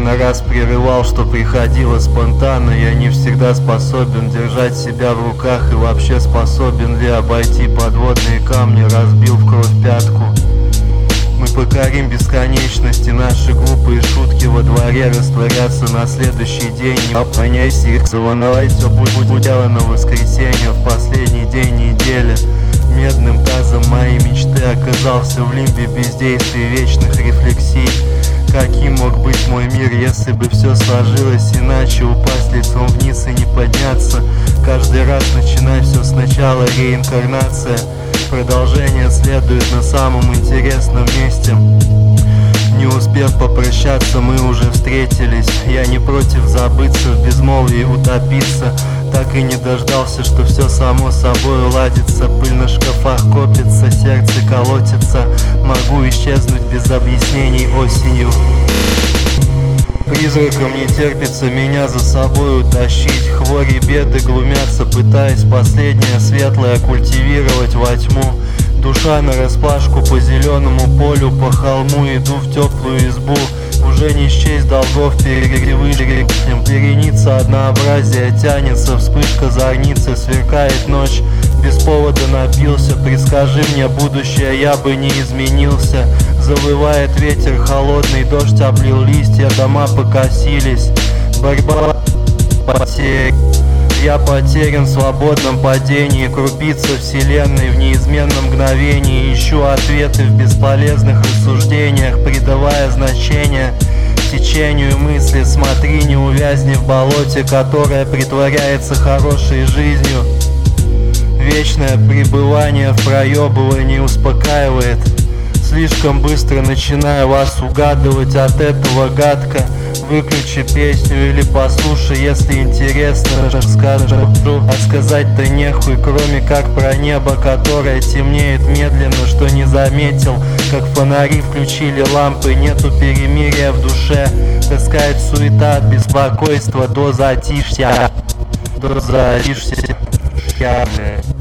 на раз прерывал, что приходило спонтанно. Я не всегда способен держать себя в руках, и вообще способен ли обойти подводные камни, разбил в кровь пятку. Мы покорим бесконечности, наши глупые шутки во дворе растворятся на следующий день. Не обгоняйся их, завоновай, все будет дело на воскресенье, в последний день недели. Медным тазом моей мечты оказался в лимбе бездействия вечных рефлексий. Каким мог быть мой мир, если бы все сложилось иначе? Упасть лицом вниз и не подняться. Каждый раз начинай все сначала, реинкарнация. Продолжение следует на самом интересном месте. Не успев попрощаться, мы уже встретились. Я не против забыться, в безмолвии утопиться. Так и не дождался, что все само собой уладится. Пыль на шкафах копится, сердце колотится. Могу исчезнуть без объяснений осенью. Призраком не терпится меня за собой утащить. Хвори беды глумятся, пытаясь последнее светлое культивировать во тьму. Душа нараспашку по зеленому полю, по холму иду в теплую избу. Уже не счесть долгов перегревы, вереница однообразия тянется, вспышка зорницы, сверкает ночь. Без повода напился, предскажи мне будущее, я бы не изменился. Завывает ветер холодный, дождь облил листья, дома покосились. Борьба потерь. Я потерян в свободном падении, крупица вселенной в неизменном мгновении. Ищу ответы в бесполезных рассуждениях, придавая значение течению мысли. Смотри, не увязни в болоте, которое притворяется хорошей жизнью. Вечное пребывание в проебывании успокаивает. Слишком быстро начинаю вас угадывать, от этого гадко. Выключи песню или послушай, если интересно, скажу. А сказать-то нехуй, кроме как про небо, которое темнеет медленно, что не заметил. Как фонари включили лампы, нету перемирия в душе. Таскает суета от беспокойства до затишья. До затишья.